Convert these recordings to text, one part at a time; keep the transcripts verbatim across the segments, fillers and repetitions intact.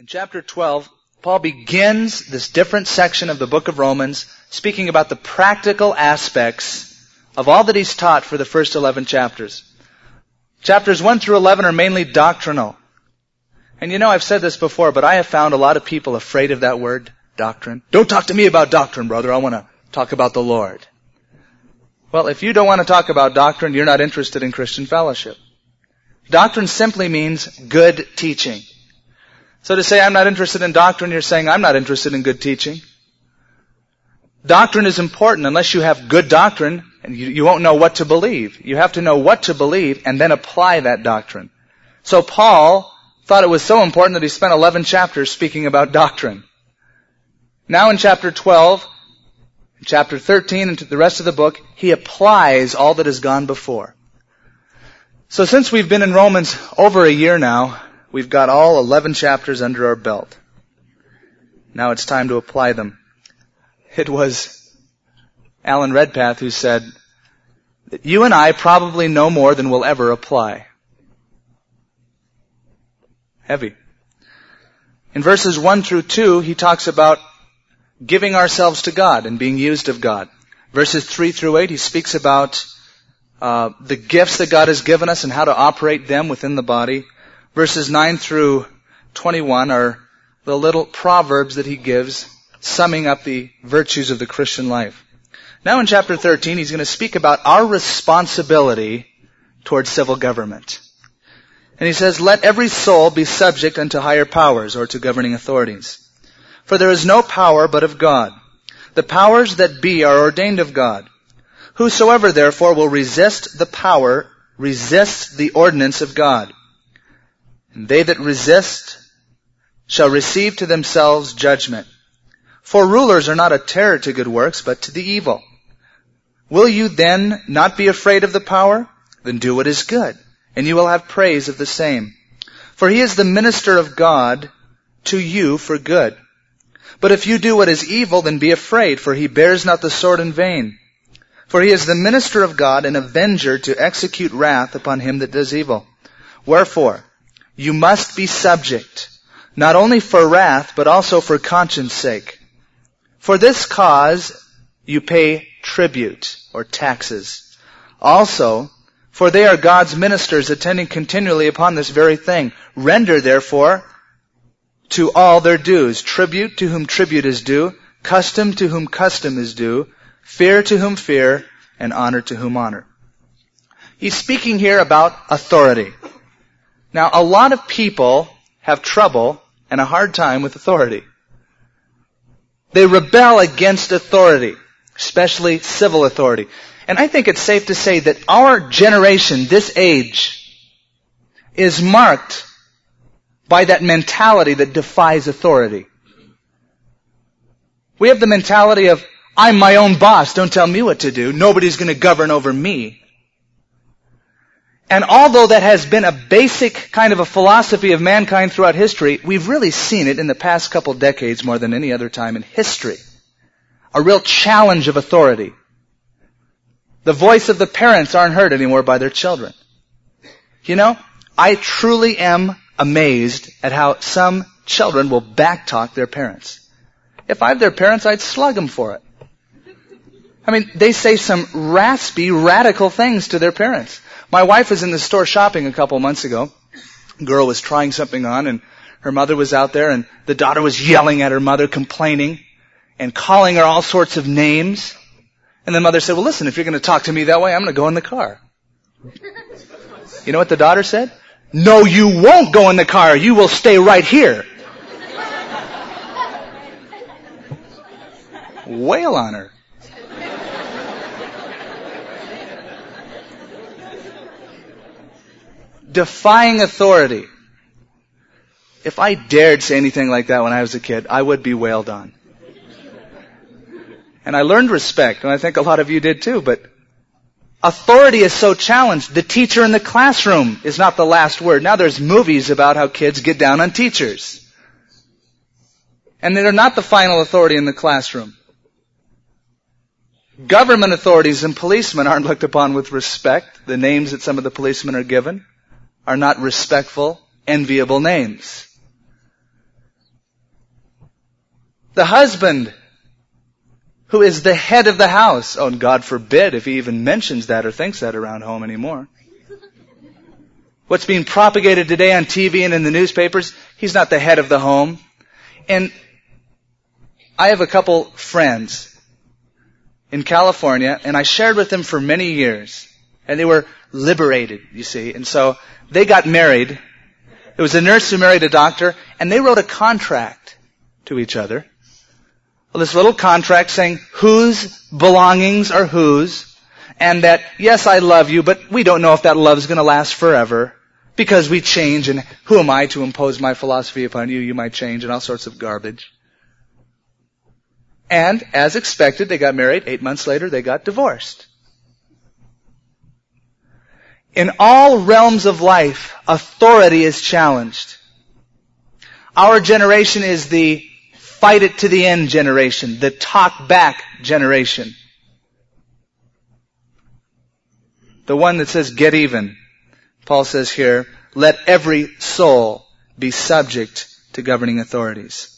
In chapter twelve, Paul begins this different section of the book of Romans speaking about the practical aspects of all that he's taught for the first eleven chapters. Chapters one through eleven are mainly doctrinal. And you know, I've said this before, but I have found a lot of people afraid of that word, doctrine. Don't talk to me about doctrine, brother. I want to talk about the Lord. Well, if you don't want to talk about doctrine, you're not interested in Christian fellowship. Doctrine simply means good teaching. So to say I'm not interested in doctrine, you're saying I'm not interested in good teaching. Doctrine is important. Unless you have good doctrine, and you, you won't know what to believe. You have to know what to believe and then apply that doctrine. So Paul thought it was so important that he spent eleven chapters speaking about doctrine. Now in chapter twelve, chapter thirteen, and to the rest of the book, he applies all that has gone before. So since we've been in Romans over a year now, we've got all eleven chapters under our belt. Now it's time to apply them. It was Alan Redpath who said that you and I probably know more than we'll ever apply. Heavy. In verses one through two, he talks about giving ourselves to God and being used of God. Verses three through eight, he speaks about uh, the gifts that God has given us and how to operate them within the body. Verses nine through twenty-one are the little proverbs that he gives, summing up the virtues of the Christian life. Now in chapter thirteen, he's going to speak about our responsibility towards civil government. And he says, let every soul be subject unto higher powers, or to governing authorities. For there is no power but of God. The powers that be are ordained of God. Whosoever therefore will resist the power, resists the ordinance of God. And they that resist shall receive to themselves judgment. For rulers are not a terror to good works, but to the evil. Will you then not be afraid of the power? Then do what is good, and you will have praise of the same. For he is the minister of God to you for good. But if you do what is evil, then be afraid, for he bears not the sword in vain. For he is the minister of God, an avenger to execute wrath upon him that does evil. Wherefore, you must be subject, not only for wrath, but also for conscience sake. For this cause you pay tribute, or taxes. Also, for they are God's ministers, attending continually upon this very thing. Render, therefore, to all their dues. Tribute to whom tribute is due, custom to whom custom is due, fear to whom fear, and honor to whom honor. He's speaking here about authority. Now, a lot of people have trouble and a hard time with authority. They rebel against authority, especially civil authority. And I think it's safe to say that our generation, this age, is marked by that mentality that defies authority. We have the mentality of, I'm my own boss, don't tell me what to do, nobody's going to govern over me. And although that has been a basic kind of a philosophy of mankind throughout history, we've really seen it in the past couple decades more than any other time in history. A real challenge of authority. The voice of the parents aren't heard anymore by their children. You know, I truly am amazed at how some children will backtalk their parents. If I have their parents, I'd slug them for it. I mean, they say some raspy, radical things to their parents. My wife was in the store shopping a couple months ago. A girl was trying something on, and her mother was out there, and the daughter was yelling at her mother, complaining, and calling her all sorts of names. And the mother said, well, listen, if you're going to talk to me that way, I'm going to go in the car. You know what the daughter said? No, you won't go in the car. You will stay right here. Wail on her. Defying authority. If I dared say anything like that when I was a kid, I would be wailed on. And I learned respect, and I think a lot of you did too, but authority is so challenged. The teacher in the classroom is not the last word. Now there's movies about how kids get down on teachers. And they're not the final authority in the classroom. Government authorities and policemen aren't looked upon with respect. The names that some of the policemen are given are not respectful, enviable names. The husband, who is the head of the house. Oh, and God forbid if he even mentions that or thinks that around home anymore. What's being propagated today on T V and in the newspapers, he's not the head of the home. And I have a couple friends in California, and I shared with them for many years. And they were liberated, you see. And so they got married. It was a nurse who married a doctor, and they wrote a contract to each other. Well, this little contract saying whose belongings are whose, and that, yes, I love you, but we don't know if that love is going to last forever, because we change, and who am I to impose my philosophy upon you? You might change, and all sorts of garbage. And, as expected, they got married. Eight months later, they got divorced. In all realms of life, authority is challenged. Our generation is the fight it to the end generation, the talk back generation. The one that says get even. Paul says here, let every soul be subject to governing authorities.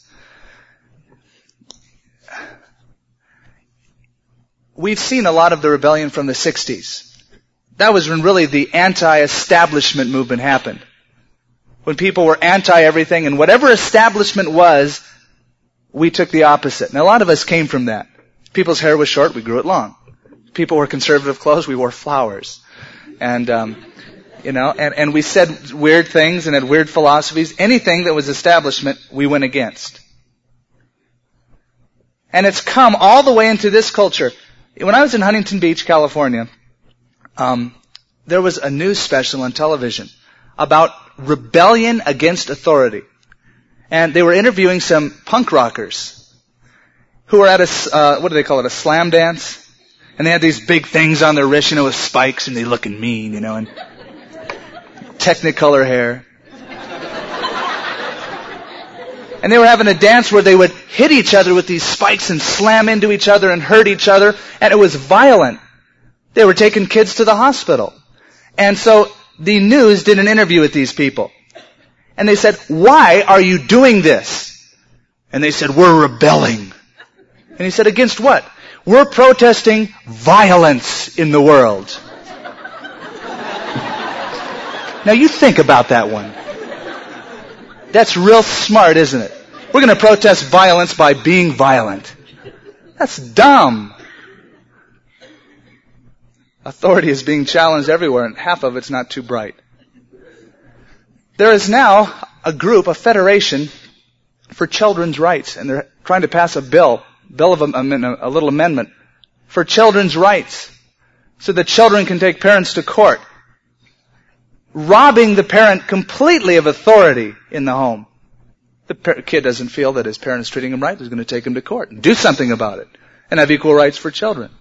We've seen a lot of the rebellion from the sixties. That was when really the anti-establishment movement happened. When people were anti-everything, and whatever establishment was, we took the opposite. And a lot of us came from that. People's hair was short, we grew it long. People wore conservative clothes, we wore flowers. And, um, you know, and, and we said weird things and had weird philosophies. Anything that was establishment, we went against. And it's come all the way into this culture. When I was in Huntington Beach, California, um, there was a news special on television about rebellion against authority. And they were interviewing some punk rockers who were at a, uh, what do they call it, a slam dance? And they had these big things on their wrists, you know, with spikes, and they looking mean, you know, and Technicolor hair. And they were having a dance where they would hit each other with these spikes and slam into each other and hurt each other, and it was violent. They were taking kids to the hospital. And so the news did an interview with these people. And they said, why are you doing this? And they said, we're rebelling. And he said, against what? We're protesting violence in the world. Now you think about that one. That's real smart, isn't it? We're going to protest violence by being violent. That's dumb. Authority is being challenged everywhere, and half of it's not too bright. There is now a group, a federation for children's rights, and they're trying to pass a bill, bill of a, a little amendment for children's rights, so that children can take parents to court, robbing the parent completely of authority in the home. The par- kid doesn't feel that his parent is treating him right. He's going to take him to court and do something about it and have equal rights for children.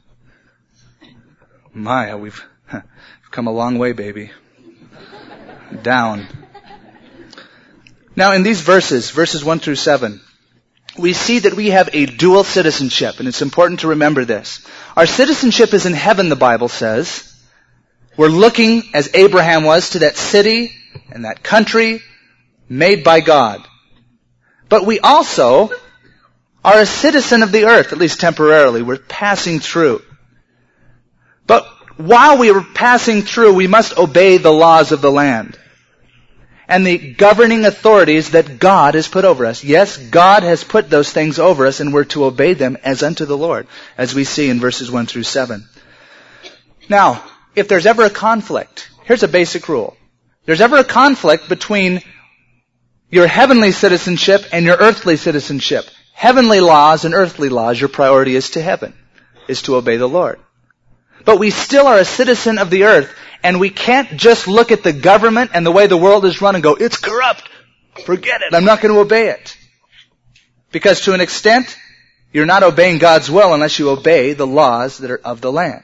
My, how we've come a long way, baby. Down. Now in these verses, verses one through seven, we see that we have a dual citizenship, and it's important to remember this. Our citizenship is in heaven, the Bible says. We're looking, as Abraham was, to that city and that country made by God. But we also are a citizen of the earth, at least temporarily. We're passing through. But while we are passing through, we must obey the laws of the land and the governing authorities that God has put over us. Yes, God has put those things over us, and we're to obey them as unto the Lord, as we see in verses one through seven. Now, if there's ever a conflict, here's a basic rule. There's ever a conflict between your heavenly citizenship and your earthly citizenship. Heavenly laws and earthly laws, your priority is to heaven, is to obey the Lord. But we still are a citizen of the earth, and we can't just look at the government and the way the world is run and go, it's corrupt. Forget it. I'm not going to obey it. Because to an extent, you're not obeying God's will unless you obey the laws that are of the land.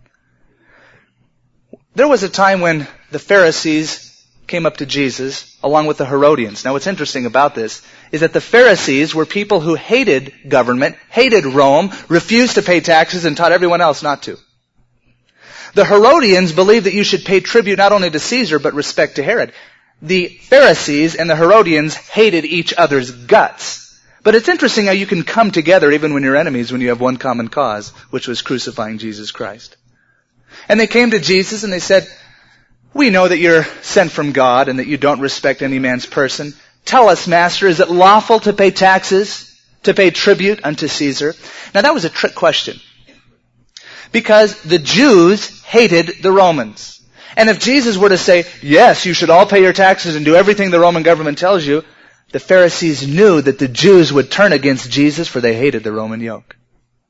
There was a time when the Pharisees came up to Jesus along with the Herodians. Now what's interesting about this is that the Pharisees were people who hated government, hated Rome, refused to pay taxes, and taught everyone else not to. The Herodians believed that you should pay tribute not only to Caesar, but respect to Herod. The Pharisees and the Herodians hated each other's guts. But it's interesting how you can come together even when you're enemies when you have one common cause, which was crucifying Jesus Christ. And they came to Jesus and they said, "We know that you're sent from God and that you don't respect any man's person. Tell us, Master, is it lawful to pay taxes, to pay tribute unto Caesar?" Now that was a trick question. Because the Jews hated the Romans. And if Jesus were to say, "Yes, you should all pay your taxes and do everything the Roman government tells you," the Pharisees knew that the Jews would turn against Jesus, for they hated the Roman yoke.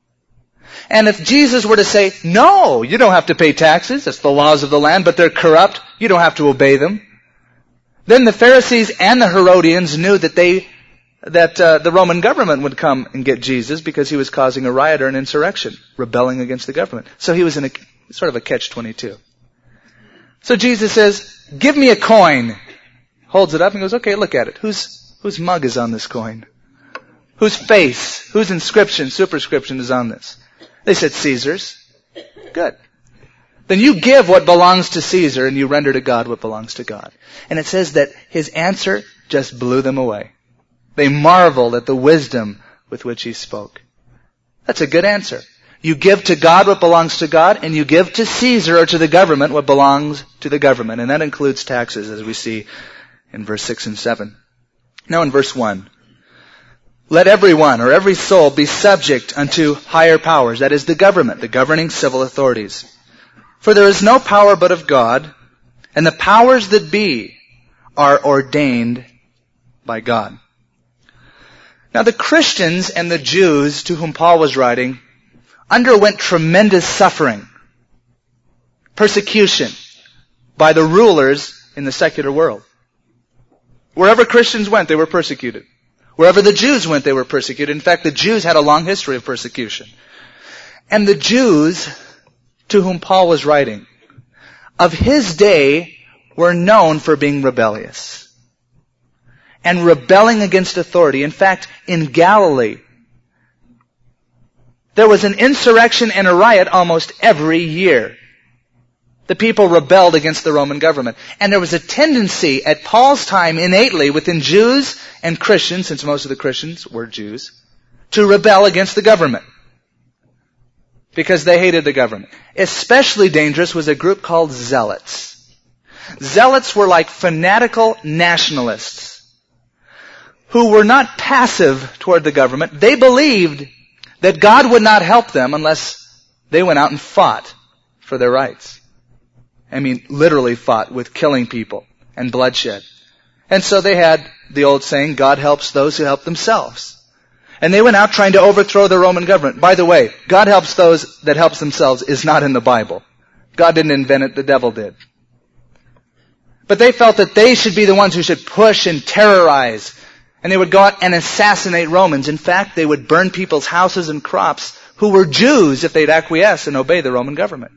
And if Jesus were to say, "No, you don't have to pay taxes, it's the laws of the land, but they're corrupt, you don't have to obey them," then the Pharisees and the Herodians knew that they that uh, the Roman government would come and get Jesus because he was causing a riot or an insurrection, rebelling against the government. So he was in a sort of a catch twenty-two. So Jesus says, "Give me a coin." Holds it up and goes, "Okay, look at it. Whose whose mug is on this coin? Whose face, whose inscription, superscription is on this?" They said, "Caesar's." Good. Then you give what belongs to Caesar and you render to God what belongs to God. And it says that his answer just blew them away. They marveled at the wisdom with which he spoke. That's a good answer. You give to God what belongs to God, and you give to Caesar or to the government what belongs to the government. And that includes taxes, as we see in verse six and seven. Now in verse one. "Let everyone or every soul be subject unto higher powers," that is the government, the governing civil authorities. "For there is no power but of God, and the powers that be are ordained by God." Now the Christians and the Jews to whom Paul was writing underwent tremendous suffering, persecution by the rulers in the secular world. Wherever Christians went, they were persecuted. Wherever the Jews went, they were persecuted. In fact, the Jews had a long history of persecution. And the Jews to whom Paul was writing of his day were known for being rebellious and rebelling against authority. In fact, in Galilee, there was an insurrection and a riot almost every year. The people rebelled against the Roman government. And there was a tendency at Paul's time innately within Jews and Christians, since most of the Christians were Jews, to rebel against the government. Because they hated the government. Especially dangerous was a group called zealots. Zealots were like fanatical nationalists who were not passive toward the government. They believed that God would not help them unless they went out and fought for their rights. I mean, literally fought with killing people and bloodshed. And so they had the old saying, God helps those who help themselves. And they went out trying to overthrow the Roman government. By the way, God helps those that helps themselves is not in the Bible. God didn't invent it, the devil did. But they felt that they should be the ones who should push and terrorize. And they would go out and assassinate Romans. In fact, they would burn people's houses and crops who were Jews if they'd acquiesce and obey the Roman government.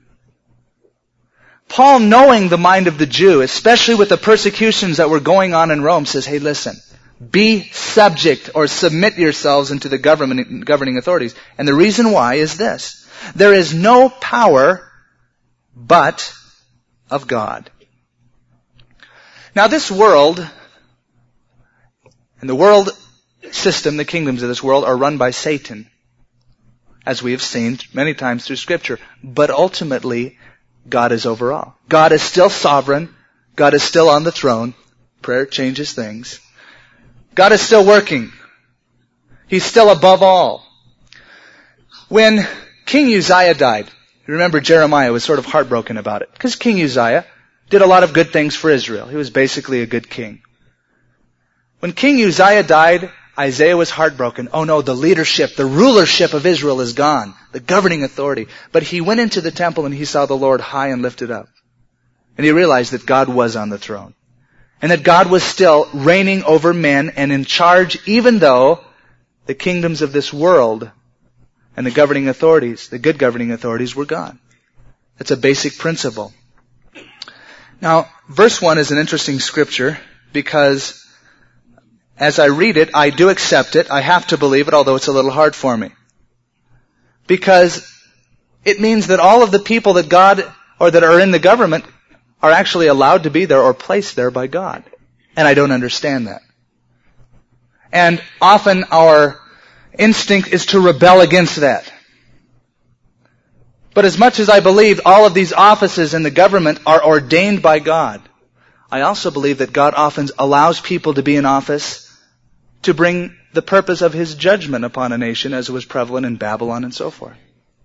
Paul, knowing the mind of the Jew, especially with the persecutions that were going on in Rome, says, hey, listen, be subject or submit yourselves into the government, governing authorities. And the reason why is this. There is no power but of God. Now this world, and the world system, the kingdoms of this world are run by Satan, as we have seen many times through Scripture. But ultimately, God is over all. God is still sovereign. God is still on the throne. Prayer changes things. God is still working. He's still above all. When King Uzziah died, you remember Jeremiah was sort of heartbroken about it, because King Uzziah did a lot of good things for Israel. He was basically a good king. When King Uzziah died, Isaiah was heartbroken. Oh no, the leadership, the rulership of Israel is gone. The governing authority. But he went into the temple and he saw the Lord high and lifted up. And he realized that God was on the throne. And that God was still reigning over men and in charge, even though the kingdoms of this world and the governing authorities, the good governing authorities, were gone. That's a basic principle. Now, verse one is an interesting scripture because as I read it, I do accept it. I have to believe it, although it's a little hard for me. Because it means that all of the people that God, or that are in the government, are actually allowed to be there or placed there by God. And I don't understand that. And often our instinct is to rebel against that. But as much as I believe all of these offices in the government are ordained by God, I also believe that God often allows people to be in office to bring the purpose of His judgment upon a nation, as was prevalent in Babylon and so forth.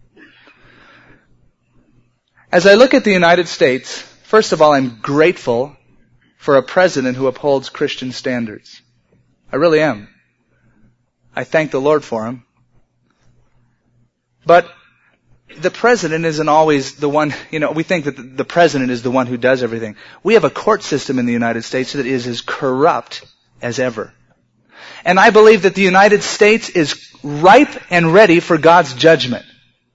As I look at the United States, first of all, I'm grateful for a president who upholds Christian standards. I really am. I thank the Lord for him. But the president isn't always the one, you know, we think that the president is the one who does everything. We have a court system in the United States that is as corrupt as ever. And I believe that the United States is ripe and ready for God's judgment.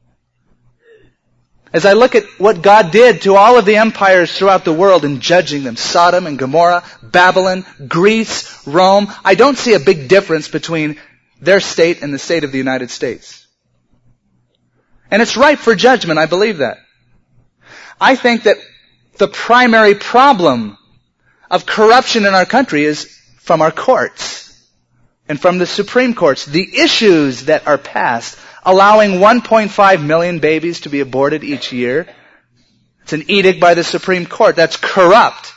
As I look at what God did to all of the empires throughout the world in judging them, Sodom and Gomorrah, Babylon, Greece, Rome, I don't see a big difference between their state and the state of the United States. And it's ripe for judgment, I believe that. I think that the primary problem of corruption in our country is from our courts and from the Supreme Courts. The issues that are passed, allowing one point five million babies to be aborted each year. It's an edict by the Supreme Court. That's corrupt.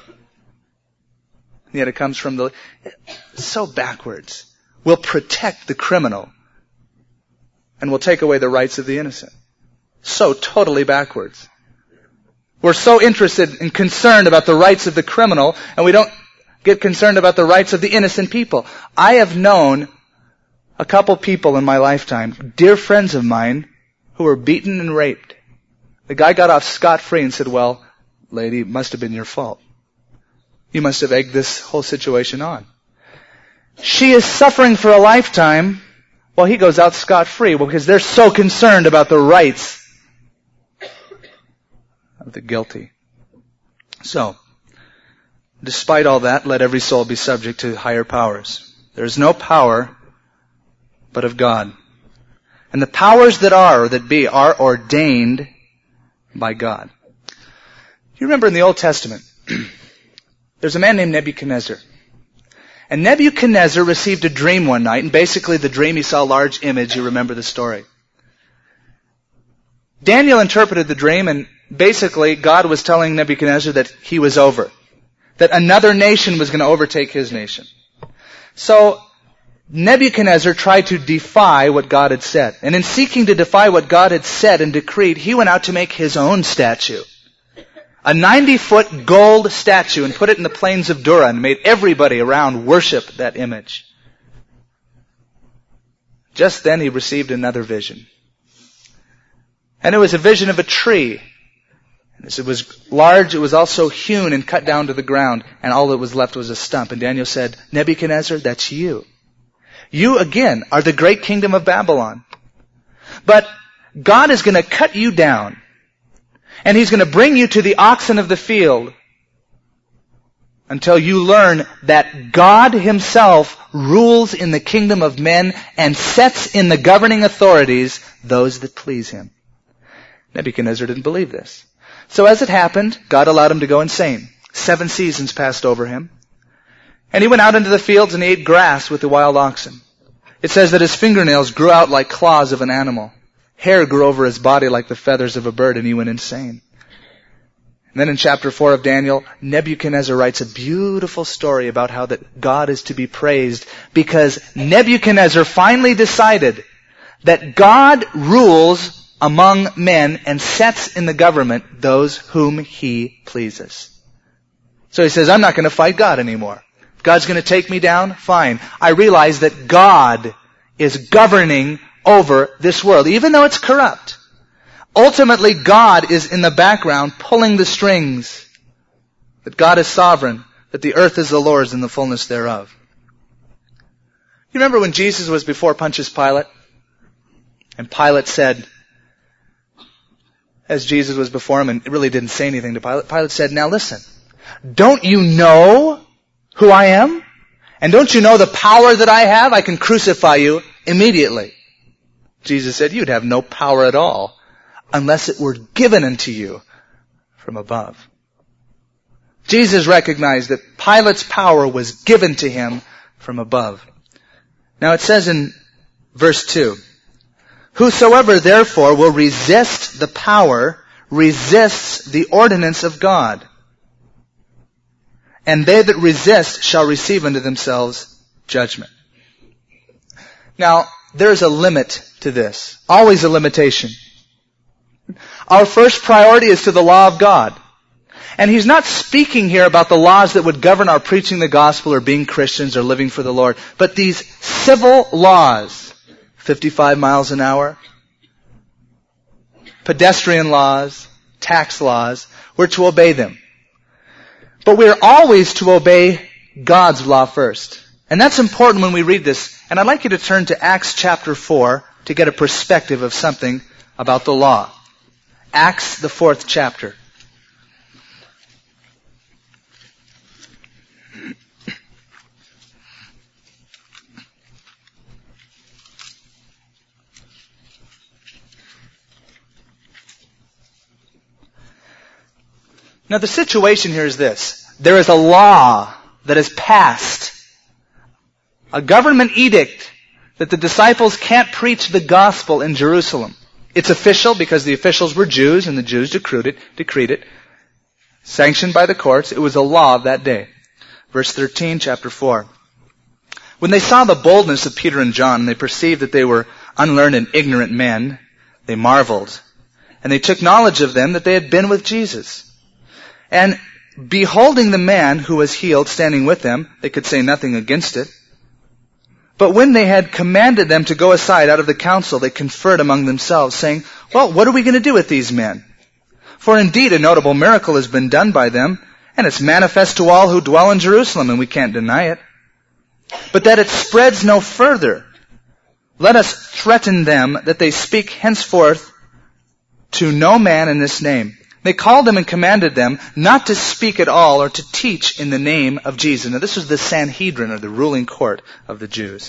And yet it comes from the... It's so backwards. We'll protect the criminal and we'll take away the rights of the innocent. So totally backwards. We're so interested and concerned about the rights of the criminal, and we don't get concerned about the rights of the innocent people. I have known a couple people in my lifetime, dear friends of mine, who were beaten and raped. The guy got off scot-free and said, well, lady, it must have been your fault. You must have egged this whole situation on. She is suffering for a lifetime while he goes out scot-free, well, because they're so concerned about the rights of the guilty. So, despite all that, let every soul be subject to higher powers. There is no power but of God. And the powers that are, or that be, are ordained by God. You remember in the Old Testament, there's a man named Nebuchadnezzar. And Nebuchadnezzar received a dream one night, and basically the dream, he saw a large image. You remember the story. Daniel interpreted the dream, and basically God was telling Nebuchadnezzar that he was over. That another nation was going to overtake his nation. So, Nebuchadnezzar tried to defy what God had said. And in seeking to defy what God had said and decreed, he went out to make his own statue. A ninety-foot gold statue, and put it in the plains of Dura, and made everybody around worship that image. Just then he received another vision. And it was a vision of a tree. As it was large, it was also hewn and cut down to the ground, and all that was left was a stump. And Daniel said, Nebuchadnezzar, that's you. You again are the great kingdom of Babylon. But God is going to cut you down. And He's going to bring you to the oxen of the field until you learn that God Himself rules in the kingdom of men and sets in the governing authorities those that please Him. Nebuchadnezzar didn't believe this. So as it happened, God allowed him to go insane. Seven seasons passed over him. And he went out into the fields and he ate grass with the wild oxen. It says that his fingernails grew out like claws of an animal. Hair grew over his body like the feathers of a bird, and he went insane. And then in chapter four of Daniel, Nebuchadnezzar writes a beautiful story about how that God is to be praised because Nebuchadnezzar finally decided that God rules among men and sets in the government those whom He pleases. So he says, I'm not going to fight God anymore. If God's going to take me down, fine. I realize that God is governing over this world, even though it's corrupt. Ultimately, God is in the background pulling the strings. That God is sovereign, that the earth is the Lord's and the fullness thereof. You remember when Jesus was before Pontius Pilate? And Pilate said, as Jesus was before him and really didn't say anything to Pilate, Pilate said, now listen, don't you know who I am? And don't you know the power that I have? I can crucify you immediately. Jesus said, you'd have no power at all unless it were given unto you from above. Jesus recognized that Pilate's power was given to him from above. Now it says in verse two, whosoever therefore will resist the power resists the ordinance of God. And they that resist shall receive unto themselves judgment. Now, there is a limit to this. Always a limitation. Our first priority is to the law of God. And he's not speaking here about the laws that would govern our preaching the gospel or being Christians or living for the Lord, but these civil laws, fifty-five miles an hour, pedestrian laws, tax laws, we're to obey them. But we're always to obey God's law first. And that's important when we read this. And I'd like you to turn to Acts chapter four to get a perspective of something about the law. Acts, the fourth chapter. Now the situation here is this. There is a law that is passed. A government edict that the disciples can't preach the gospel in Jerusalem. It's official because the officials were Jews and the Jews decreed it, decreed it, sanctioned by the courts. It was a law of that day. Verse thirteen, chapter four. When they saw the boldness of Peter and John, and they perceived that they were unlearned and ignorant men, they marveled. And they took knowledge of them that they had been with Jesus. And beholding the man who was healed standing with them, they could say nothing against it. But when they had commanded them to go aside out of the council, they conferred among themselves, saying, well, what are we going to do with these men? For indeed a notable miracle has been done by them, and it's manifest to all who dwell in Jerusalem, and we can't deny it. But that it spreads no further, let us threaten them that they speak henceforth to no man in this name. They called them and commanded them not to speak at all or to teach in the name of Jesus. Now this was the Sanhedrin, or the ruling court of the Jews.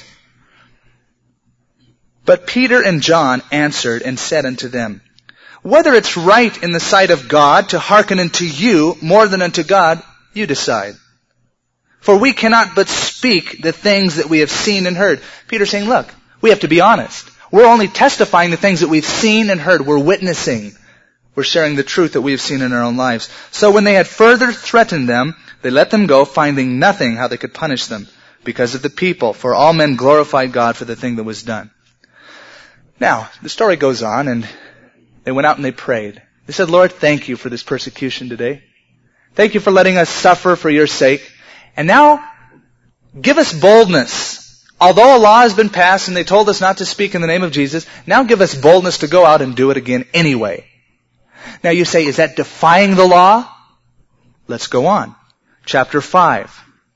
But Peter and John answered and said unto them, whether it's right in the sight of God to hearken unto you more than unto God, you decide. For we cannot but speak the things that we have seen and heard. Peter's saying, look, we have to be honest. We're only testifying the things that we've seen and heard. We're witnessing. We're sharing the truth that we have seen in our own lives. So when they had further threatened them, they let them go, finding nothing how they could punish them because of the people. For all men glorified God for the thing that was done. Now, the story goes on, and they went out and they prayed. They said, Lord, thank you for this persecution today. Thank you for letting us suffer for your sake. And now, give us boldness. Although a law has been passed and they told us not to speak in the name of Jesus, now give us boldness to go out and do it again anyway. Now you say, is that defying the law? Let's go on. Chapter five.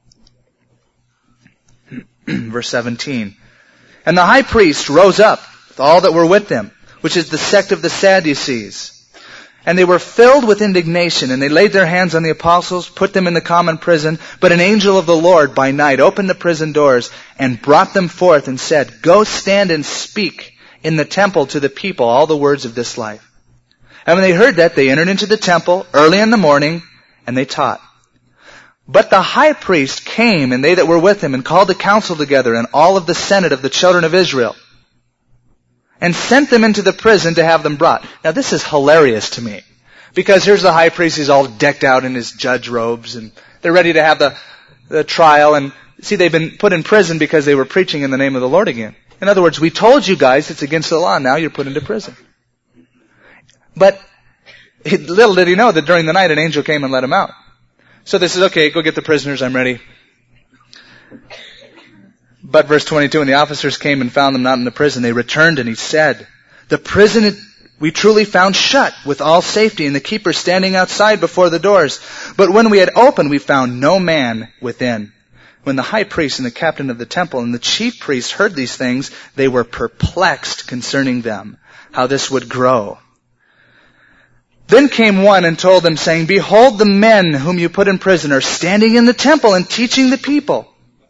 Verse seventeen. And the high priest rose up with all that were with him, which is the sect of the Sadducees. And they were filled with indignation, and they laid their hands on the apostles, put them in the common prison. But an angel of the Lord by night opened the prison doors and brought them forth and said, go stand and speak in the temple to the people all the words of this life. And when they heard that, they entered into the temple early in the morning, and they taught. But the high priest came, and they that were with him, and called the council together, and all of the senate of the children of Israel, and sent them into the prison to have them brought. Now this is hilarious to me, because here's the high priest, he's all decked out in his judge robes, and they're ready to have the, the trial, and see, they've been put in prison because they were preaching in the name of the Lord again. In other words, we told you guys it's against the law, now you're put into prison. But little did he know that during the night an angel came and let him out. So they said, okay, go get the prisoners, I'm ready. But verse twenty-two, and the officers came and found them not in the prison. They returned, and he said, the prison we truly found shut with all safety, and the keeper standing outside before the doors. But when we had opened, we found no man within. When the high priest and the captain of the temple and the chief priests heard these things, they were perplexed concerning them, how this would grow. Then came one and told them, saying, behold, the men whom you put in prison are standing in the temple and teaching the people.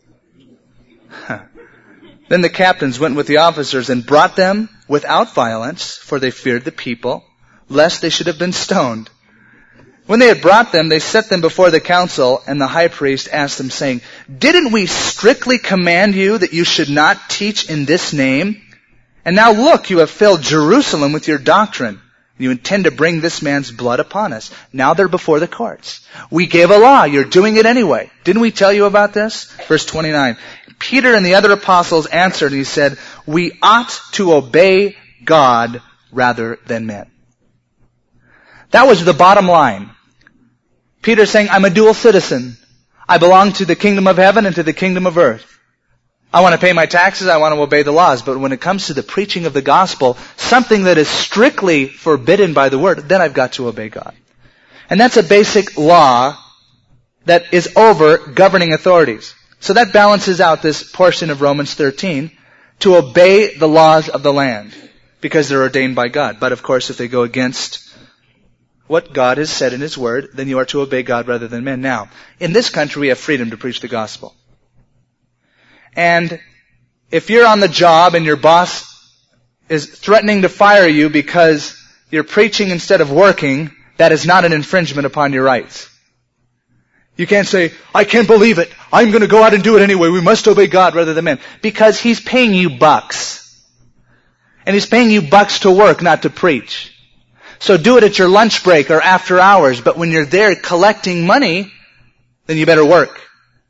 Then the captains went with the officers and brought them without violence, for they feared the people, lest they should have been stoned. When they had brought them, they set them before the council, and the high priest asked them, saying, "Didn't we strictly command you that you should not teach in this name? And now look, you have filled Jerusalem with your doctrine. You intend to bring this man's blood upon us." Now they're before the courts. "We gave a law. You're doing it anyway. Didn't we tell you about this?" Verse twenty-nine. Peter and the other apostles answered, and he said, "We ought to obey God rather than men." That was the bottom line. Peter saying, I'm a dual citizen. I belong to the kingdom of heaven and to the kingdom of earth. I want to pay my taxes, I want to obey the laws. But when it comes to the preaching of the gospel, something that is strictly forbidden by the word, then I've got to obey God. And that's a basic law that is over governing authorities. So that balances out this portion of Romans thirteen, to obey the laws of the land, because they're ordained by God. But of course, if they go against what God has said in His Word, then you are to obey God rather than men. Now, in this country, we have freedom to preach the gospel. And if you're on the job and your boss is threatening to fire you because you're preaching instead of working, that is not an infringement upon your rights. You can't say, I can't believe it. I'm going to go out and do it anyway. We must obey God rather than men. Because He's paying you bucks. And He's paying you bucks to work, not to preach. So do it at your lunch break or after hours. But when you're there collecting money, then you better work.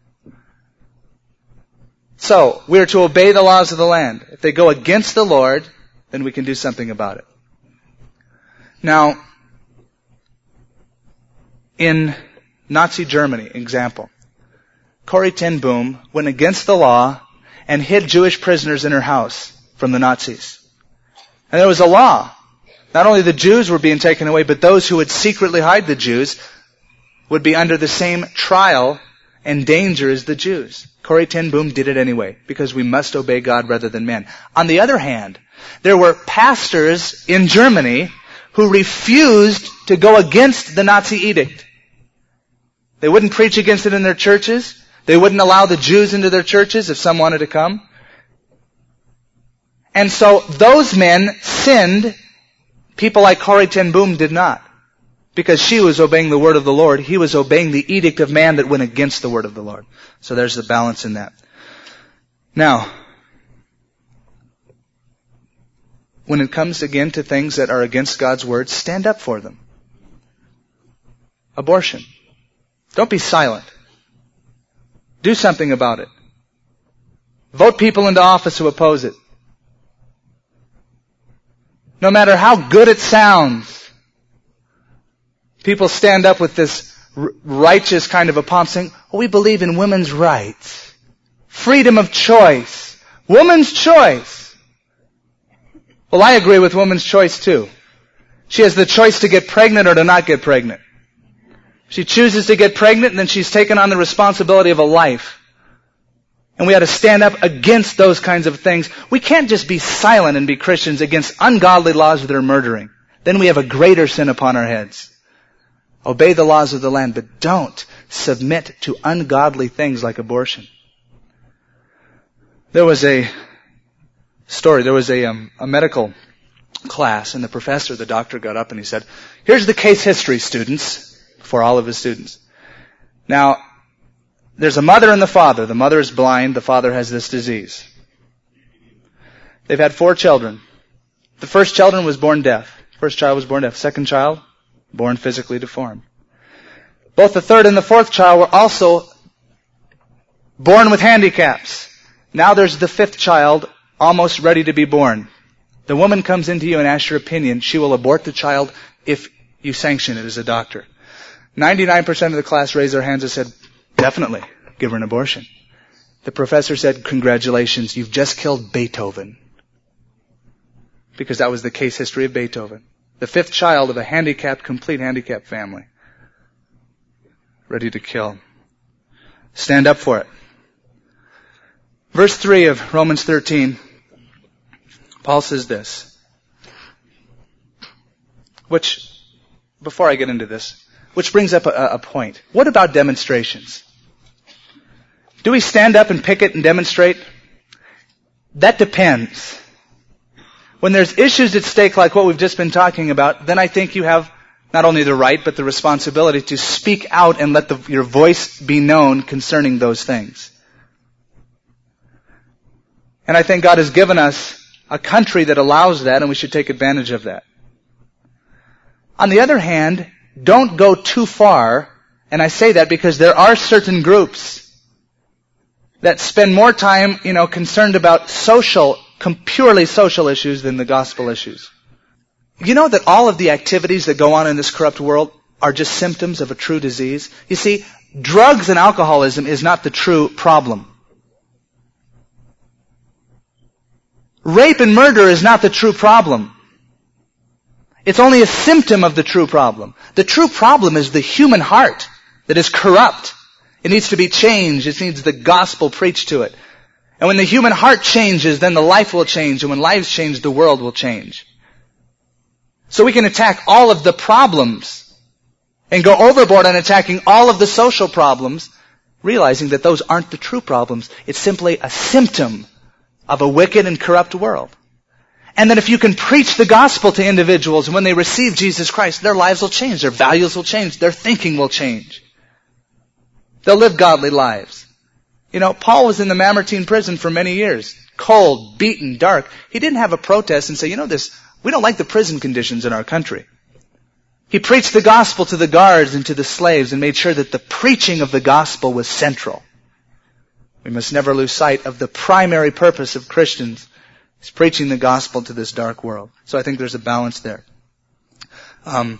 So, we are to obey the laws of the land. If they go against the Lord, then we can do something about it. Now, in Nazi Germany, example, Corrie ten Boom went against the law and hid Jewish prisoners in her house from the Nazis. And there was a law. Not only the Jews were being taken away, but those who would secretly hide the Jews would be under the same trial and danger as the Jews. Corrie ten Boom did it anyway, because we must obey God rather than men. On the other hand, there were pastors in Germany who refused to go against the Nazi edict. They wouldn't preach against it in their churches. They wouldn't allow the Jews into their churches if some wanted to come. And so those men sinned. People like Corrie ten Boom did not. Because she was obeying the word of the Lord. He was obeying the edict of man that went against the word of the Lord. So there's the balance in that. Now, when it comes again to things that are against God's word, stand up for them. Abortion. Don't be silent. Do something about it. Vote people into office who oppose it. No matter how good it sounds, people stand up with this r- righteous kind of a pomp saying, oh, we believe in women's rights. Freedom of choice. Woman's choice. Well, I agree with woman's choice too. She has the choice to get pregnant or to not get pregnant. She chooses to get pregnant, and then she's taken on the responsibility of a life. And we ought to stand up against those kinds of things. We can't just be silent and be Christians against ungodly laws that are murdering. Then we have a greater sin upon our heads. Obey the laws of the land, but don't submit to ungodly things like abortion. There was a story, there was a, um, a medical class, and the professor, the doctor, got up and he said, here's the case history, students, for all of his students. Now, there's a mother and the father. The mother is blind. The father has this disease. They've had four children. The first child was born deaf. First child was born deaf. Second child, born physically deformed. Both the third and the fourth child were also born with handicaps. Now there's the fifth child, almost ready to be born. The woman comes into you and asks your opinion. She will abort the child if you sanction it as a doctor. ninety-nine percent of the class raised their hands and said, definitely, give her an abortion. The professor said, congratulations, you've just killed Beethoven. Because that was the case history of Beethoven. The fifth child of a handicapped, complete handicapped family. Ready to kill. Stand up for it. Verse three of Romans thirteen, Paul says this, which, before I get into this, which brings up a, a point. What about demonstrations? Do we stand up and picket and demonstrate? That depends. When there's issues at stake like what we've just been talking about, then I think you have not only the right, but the responsibility to speak out and let the, your voice be known concerning those things. And I think God has given us a country that allows that, and we should take advantage of that. On the other hand, don't go too far, and I say that because there are certain groups that spend more time, you know, concerned about social, purely social issues than the gospel issues. You know that all of the activities that go on in this corrupt world are just symptoms of a true disease? You see, drugs and alcoholism is not the true problem. Rape and murder is not the true problem. It's only a symptom of the true problem. The true problem is the human heart that is corrupt. It needs to be changed. It needs the gospel preached to it. And when the human heart changes, then the life will change. And when lives change, the world will change. So we can attack all of the problems and go overboard on attacking all of the social problems, realizing that those aren't the true problems. It's simply a symptom of a wicked and corrupt world. And that if you can preach the gospel to individuals, and when they receive Jesus Christ, their lives will change, their values will change, their thinking will change. They'll live godly lives. You know, Paul was in the Mamertine prison for many years. Cold, beaten, dark. He didn't have a protest and say, you know this, we don't like the prison conditions in our country. He preached the gospel to the guards and to the slaves and made sure that the preaching of the gospel was central. We must never lose sight of the primary purpose of Christians, is preaching the gospel to this dark world. So I think there's a balance there. Um,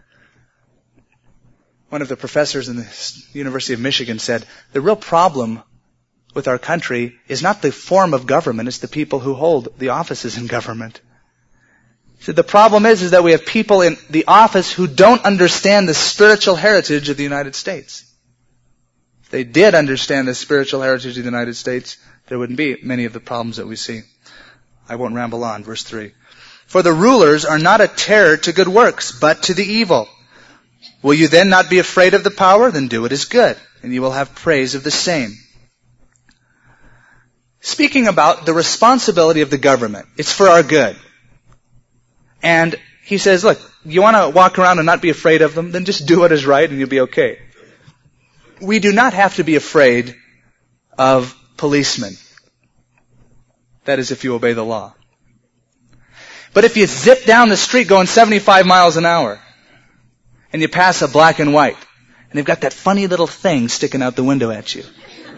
One of the professors in the University of Michigan said, the real problem with our country is not the form of government, it's the people who hold the offices in government. He said, the problem is, is that we have people in the office who don't understand the spiritual heritage of the United States. If they did understand the spiritual heritage of the United States, there wouldn't be many of the problems that we see. I won't ramble on. Verse three. For the rulers are not a terror to good works, but to the evil. Will you then not be afraid of the power? Then do what is good, and you will have praise of the same. Speaking about the responsibility of the government, it's for our good. And he says, look, you want to walk around and not be afraid of them? Then just do what is right and you'll be okay. We do not have to be afraid of policemen. That is if you obey the law. But if you zip down the street going seventy-five miles an hour, and you pass a black and white, and they've got that funny little thing sticking out the window at you.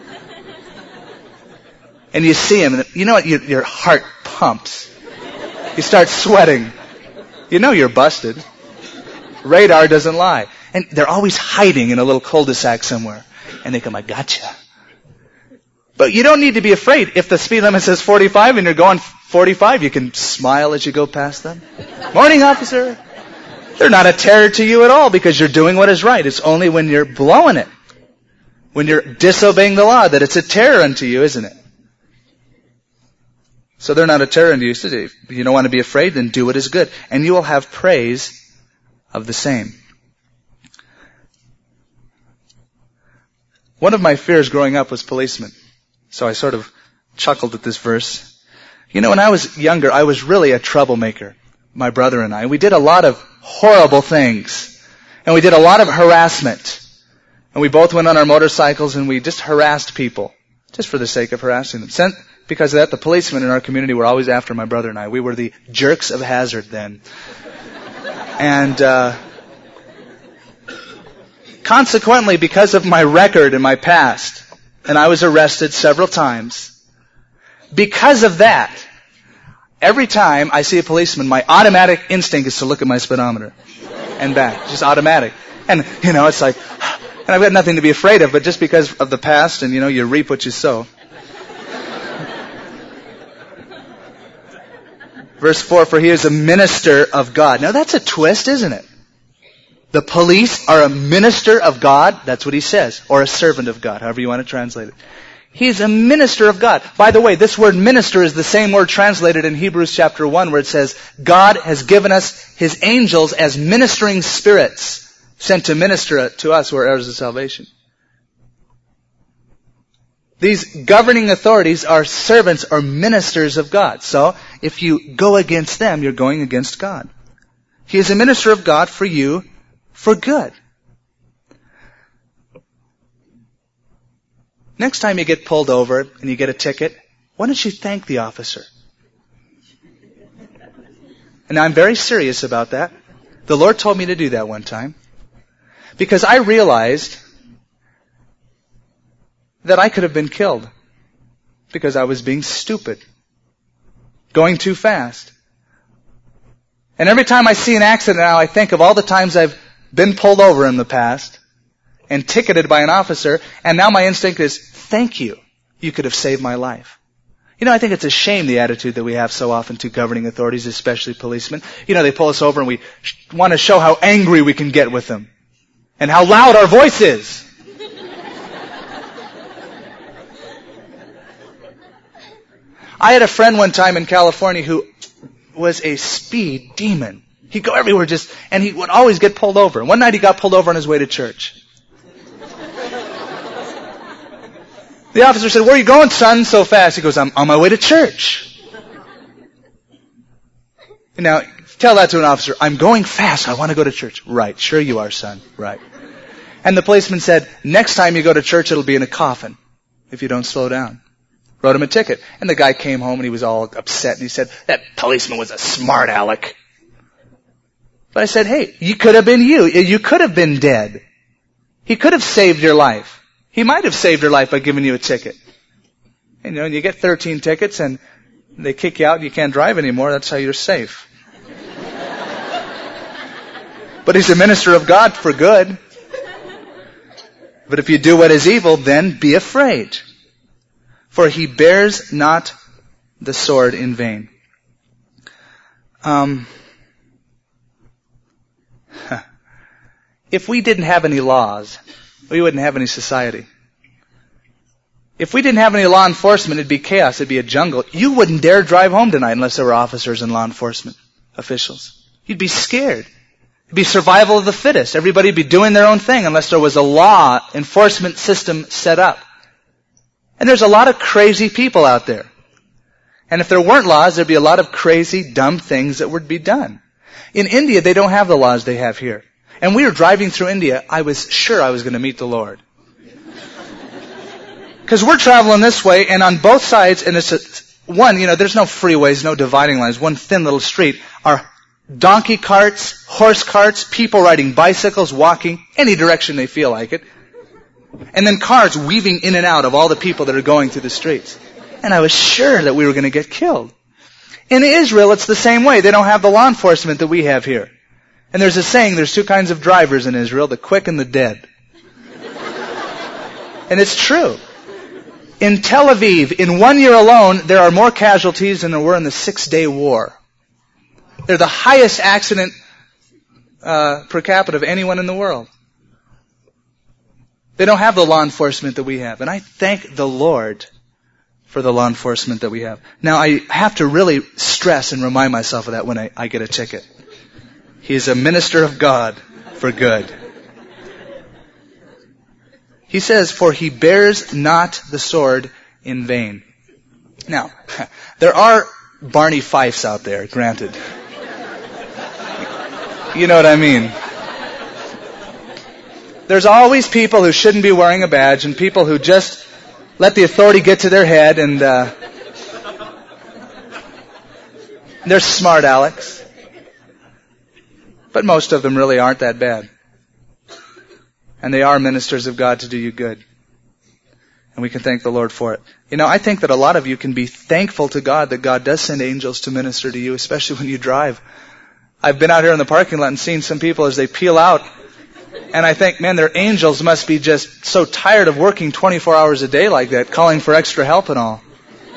And you see him, and you know what? Your, your heart pumps. You start sweating. You know you're busted. Radar doesn't lie. And they're always hiding in a little cul-de-sac somewhere. And they come, I gotcha. But you don't need to be afraid. If the speed limit says forty-five and you're going forty-five, you can smile as you go past them. Morning, officer. They're not a terror to you at all because you're doing what is right. It's only when you're blowing it, when you're disobeying the law, that it's a terror unto you, isn't it? So they're not a terror unto you. So if you don't want to be afraid, then do what is good. And you will have praise of the same. One of my fears growing up was policemen. So I sort of chuckled at this verse. You know, when I was younger, I was really a troublemaker. My brother and I. We did a lot of horrible things. And we did a lot of harassment. And we both went on our motorcycles and we just harassed people. Just for the sake of harassing them. Sent, because of that, the policemen in our community were always after my brother and I. We were the jerks of hazard then. And, uh, consequently, because of my record in my past, and I was arrested several times, because of that, every time I see a policeman, my automatic instinct is to look at my speedometer and back. Just automatic. And, you know, it's like, and I've got nothing to be afraid of, but just because of the past, and, you know, you reap what you sow. Verse four, for he is a minister of God. Now that's a twist, isn't it? The police are a minister of God. That's what he says. Or a servant of God, however you want to translate it. He's a minister of God. By the way, this word minister is the same word translated in Hebrews chapter one where it says, God has given us His angels as ministering spirits sent to minister to us who are heirs of salvation. These governing authorities are servants or ministers of God. So, if you go against them, you're going against God. He is a minister of God for you for good. Next time you get pulled over and you get a ticket, why don't you thank the officer? And I'm very serious about that. The Lord told me to do that one time. Because I realized that I could have been killed. Because I was being stupid. Going too fast. And every time I see an accident now, I think of all the times I've been pulled over in the past and ticketed by an officer, and now my instinct is, thank you. You could have saved my life. You know, I think it's a shame the attitude that we have so often to governing authorities, especially policemen. You know, they pull us over and we want to show how angry we can get with them and how loud our voice is. I had a friend one time in California who was a speed demon. He'd go everywhere just, and he would always get pulled over. One night he got pulled over on his way to church. The officer said, "Where are you going, son, so fast?" He goes, "I'm on my way to church." Now, tell that to an officer, "I'm going fast, I want to go to church." "Right, sure you are, son, right." And the policeman said, "Next time you go to church, it'll be in a coffin if you don't slow down." Wrote him a ticket. And the guy came home and he was all upset and he said, "That policeman was a smart aleck." But I said, "Hey, you could have been you. You could have been dead. He could have saved your life. He might have saved your life by giving you a ticket." And you know, you get thirteen tickets and they kick you out and you can't drive anymore. That's how you're safe. But he's a minister of God for good. But if you do what is evil, then be afraid. For he bears not the sword in vain. Um, if we didn't have any laws, we wouldn't have any society. If we didn't have any law enforcement, it'd be chaos. It'd be a jungle. You wouldn't dare drive home tonight unless there were officers and law enforcement officials. You'd be scared. It'd be survival of the fittest. Everybody'd be doing their own thing unless there was a law enforcement system set up. And there's a lot of crazy people out there. And if there weren't laws, there'd be a lot of crazy, dumb things that would be done. In India, they don't have the laws they have here. And we were driving through India, I was sure I was going to meet the Lord. Because we're traveling this way, and on both sides, and it's a, one, you know, there's no freeways, no dividing lines, one thin little street, are donkey carts, horse carts, people riding bicycles, walking, any direction they feel like it. And then cars weaving in and out of all the people that are going through the streets. And I was sure that we were going to get killed. In Israel, it's the same way. They don't have the law enforcement that we have here. And there's a saying, there's two kinds of drivers in Israel, the quick and the dead. And it's true. In Tel Aviv, in one year alone, there are more casualties than there were in the Six-Day War. They're the highest accident uh, per capita of anyone in the world. They don't have the law enforcement that we have. And I thank the Lord for the law enforcement that we have. Now, I have to really stress and remind myself of that when I, I get a ticket. He is a minister of God for good. He says, "For he bears not the sword in vain." Now, there are Barney Fifes out there, granted. You know what I mean. There's always people who shouldn't be wearing a badge and people who just let the authority get to their head and uh, they're smart alecks. But most of them really aren't that bad. And they are ministers of God to do you good. And we can thank the Lord for it. You know, I think that a lot of you can be thankful to God that God does send angels to minister to you, especially when you drive. I've been out here in the parking lot and seen some people as they peel out, and I think, man, their angels must be just so tired of working twenty-four hours a day like that, calling for extra help and all.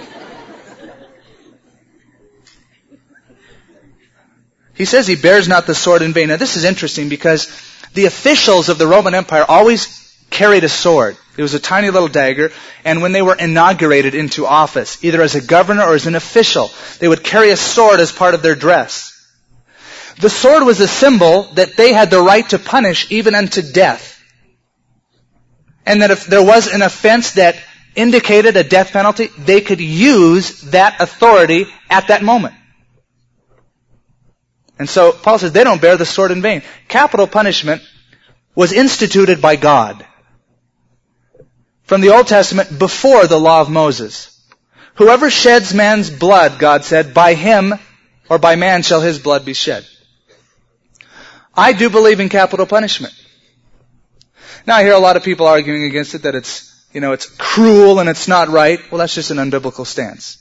He says he bears not the sword in vain. Now this is interesting because the officials of the Roman Empire always carried a sword. It was a tiny little dagger, and when they were inaugurated into office, either as a governor or as an official, they would carry a sword as part of their dress. The sword was a symbol that they had the right to punish even unto death. And that if there was an offense that indicated a death penalty, they could use that authority at that moment. And so Paul says they don't bear the sword in vain. Capital punishment was instituted by God from the Old Testament before the law of Moses. Whoever sheds man's blood, God said, by him or by man shall his blood be shed. I do believe in capital punishment. Now I hear a lot of people arguing against it, that it's, you know, it's cruel and it's not right. Well, that's just an unbiblical stance.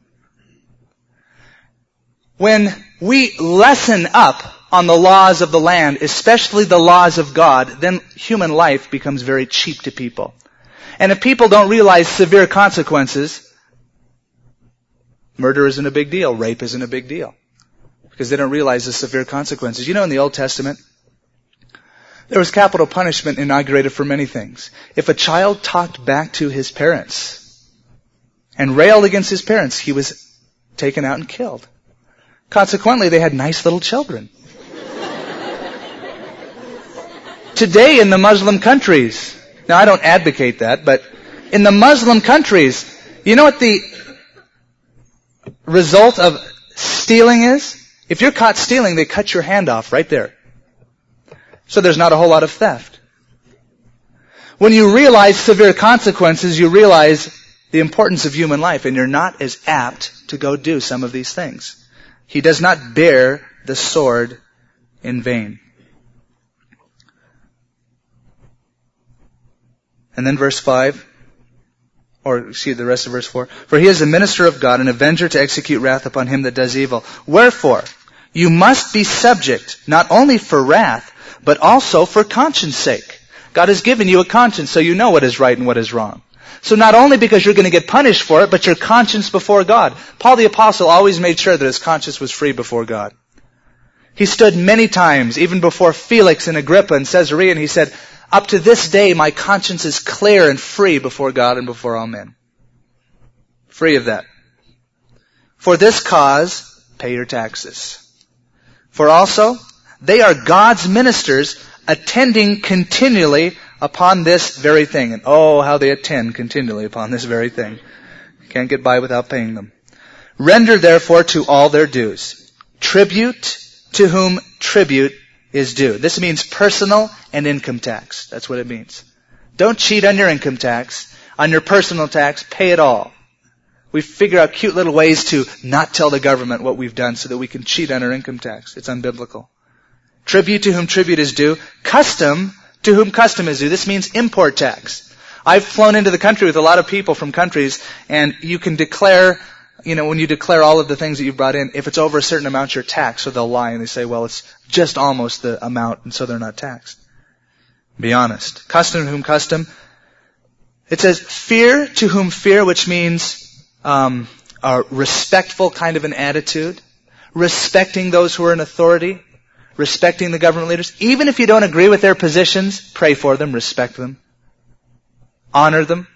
When we lessen up on the laws of the land, especially the laws of God, then human life becomes very cheap to people. And if people don't realize severe consequences, murder isn't a big deal, rape isn't a big deal, because they don't realize the severe consequences. You know, in the Old Testament, there was capital punishment inaugurated for many things. If a child talked back to his parents and railed against his parents, he was taken out and killed. Consequently, they had nice little children. Today in the Muslim countries, now I don't advocate that, but in the Muslim countries, you know what the result of stealing is? If you're caught stealing, they cut your hand off right there. So there's not a whole lot of theft. When you realize severe consequences, you realize the importance of human life, and you're not as apt to go do some of these things. He does not bear the sword in vain. And then verse five, or excuse the rest of verse four. For he is a minister of God, an avenger to execute wrath upon him that does evil. Wherefore, you must be subject, not only for wrath, but also for conscience sake. God has given you a conscience, so you know what is right and what is wrong. So not only because you're going to get punished for it, but your conscience before God. Paul the Apostle always made sure that his conscience was free before God. He stood many times, even before Felix and Agrippa and Caesarea, and he said, up to this day my conscience is clear and free before God and before all men. Free of that. For this cause, pay your taxes. For also, they are God's ministers, attending continually upon this very thing. And oh, how they attend continually upon this very thing. You can't get by without paying them. Render therefore to all their dues. Tribute to whom tribute is due. This means personal and income tax. That's what it means. Don't cheat on your income tax. On your personal tax, pay it all. We figure out cute little ways to not tell the government what we've done so that we can cheat on our income tax. It's unbiblical. Tribute to whom tribute is due. Custom to whom custom is due. This means import tax. I've flown into the country with a lot of people from countries, and you can declare, you know, when you declare all of the things that you've brought in, if it's over a certain amount, you're taxed. So they'll lie and they say, well, it's just almost the amount, and so they're not taxed. Be honest. Custom to whom custom. It says fear to whom fear, which means um, a respectful kind of an attitude. Respecting those who are in authority. Respecting the government leaders. Even if you don't agree with their positions, pray for them, respect them. Honor them.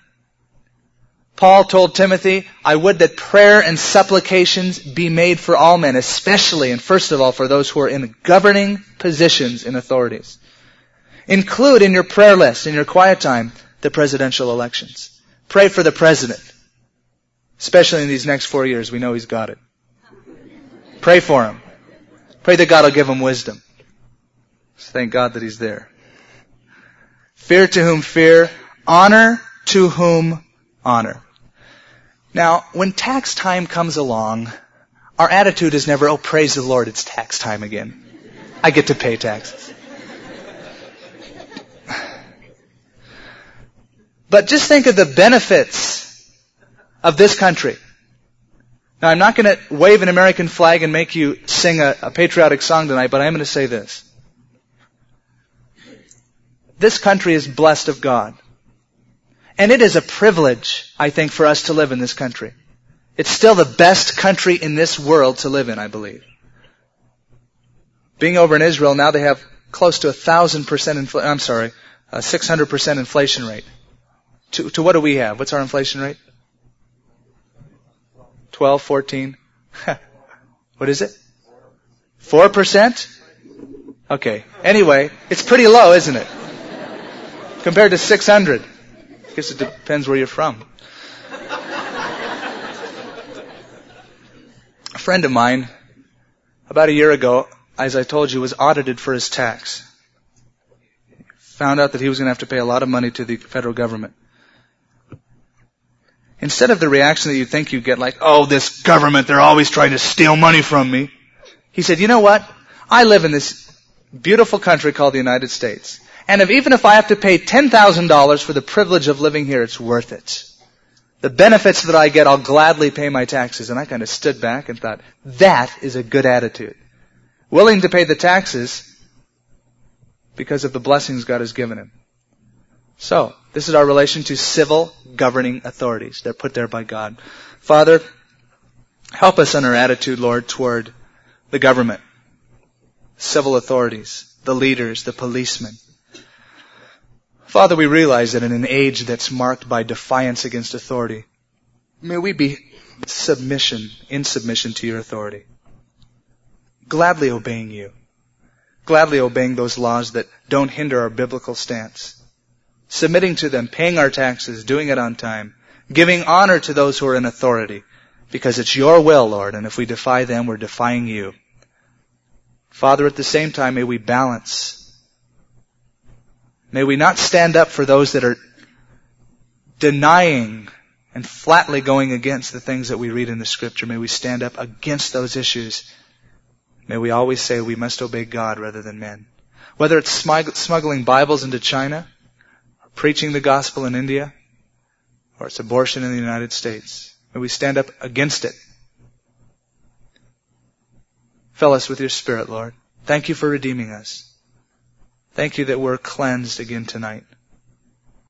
Paul told Timothy, I would that prayer and supplications be made for all men, especially and first of all for those who are in governing positions in authorities. Include in your prayer list, in your quiet time, the presidential elections. Pray for the president. Especially in these next four years, we know he's got it. Pray for him. Pray that God will give him wisdom. So thank God that he's there. Fear to whom fear, honor to whom honor. Now, when tax time comes along, our attitude is never, oh, praise the Lord, it's tax time again. I get to pay taxes. But just think of the benefits of this country. Now, I'm not going to wave an American flag and make you sing a, a patriotic song tonight, but I am going to say this. This country is blessed of God. And it is a privilege, I think, for us to live in this country. It's still the best country in this world to live in, I believe. Being over in Israel, now they have close to a thousand percent inflation, I'm sorry, a six hundred percent inflation rate. To, to what do we have? What's our inflation rate? twelve, fourteen What is it? four percent? Okay. Anyway, it's pretty low, isn't it? Compared to six hundred. I guess it depends where you're from. A friend of mine, about a year ago, as I told you, was audited for his tax. Found out that he was going to have to pay a lot of money to the federal government. Instead of the reaction that you think you get like, oh, this government, they're always trying to steal money from me. He said, you know what? I live in this beautiful country called the United States. And if, even if I have to pay ten thousand dollars for the privilege of living here, it's worth it. The benefits that I get, I'll gladly pay my taxes. And I kind of stood back and thought, that is a good attitude. Willing to pay the taxes because of the blessings God has given him. So, this is our relation to civil governing authorities. They're put there by God. Father, help us in our attitude, Lord, toward the government, civil authorities, the leaders, the policemen. Father, we realize that in an age that's marked by defiance against authority, may we be submission, in submission to your authority. Gladly obeying you. Gladly obeying those laws that don't hinder our biblical stance. Submitting to them, paying our taxes, doing it on time, giving honor to those who are in authority, because it's your will, Lord, and if we defy them, we're defying you. Father, at the same time, may we balance. May we not stand up for those that are denying and flatly going against the things that we read in the Scripture. May we stand up against those issues. May we always say we must obey God rather than men. Whether it's smuggling Bibles into China, preaching the gospel in India, or it's abortion in the United States. May we stand up against it. Fill us with your Spirit, Lord. Thank you for redeeming us. Thank you that we're cleansed again tonight.